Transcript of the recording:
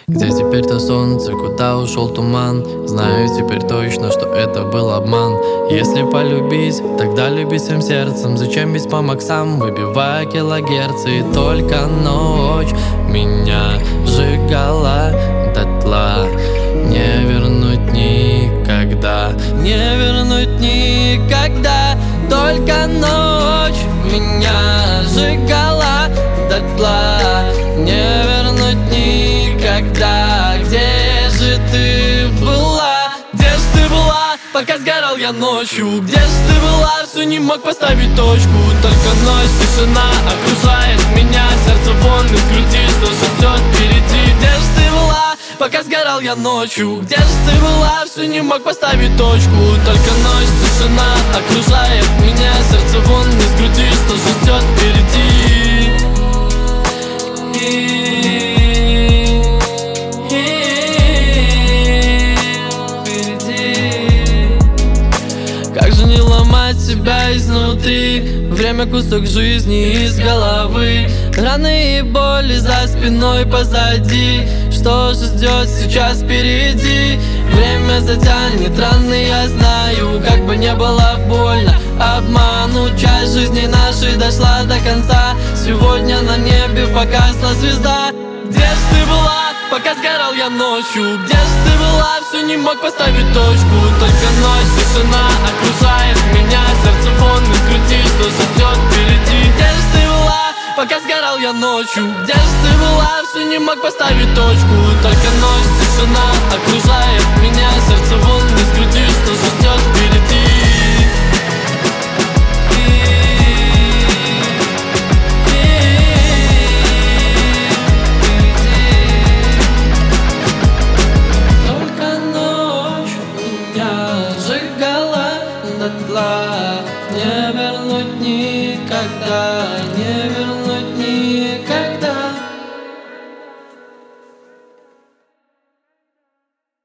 Где теперь-то солнце, куда ушел туман? Знаю теперь точно, что это был обман. Если полюбить, тогда люби всем сердцем. Зачем бить по максам, выбивая килогерцы? И только ночь меня сжигала дотла. Не вернуть никогда, не вернуть никогда. Только ночь меня сжигала дотла. Не вернуть никогда. Где же ты была? Где же ты была, пока сгорал я ночью? Где же ты была, все не мог поставить точку? Только ночь, тишина окружает меня. Сердце вон из груди, что же ждет впереди? Где же ты была, пока сгорал я ночью? Где же ты была, все не мог поставить точку? Только ночь, тишина окружает меня. Сердце вон из груди, что же ждет впереди? Как же не ломать себя изнутри? Время кусок жизни из головы. Раны и боли за спиной позади. Что же ждет сейчас впереди? Время затянет раны, я знаю. Как бы не было больно обману, часть жизни нашей дошла до конца. Сегодня на небе погасла звезда. Где же ты была, пока сгорал я ночью? Где же ты была, все не мог поставить точку? Только ночь, тишина окружает меня. Сердце вон из груди, что же ждет впереди? Где же ты была, пока сгорал я ночью? Где же ты была, все не мог поставить точку? Только ночь, тишина окружает меня. Сердце вон из груди, что же ждет впереди? Дотла, не вернуть никогда, не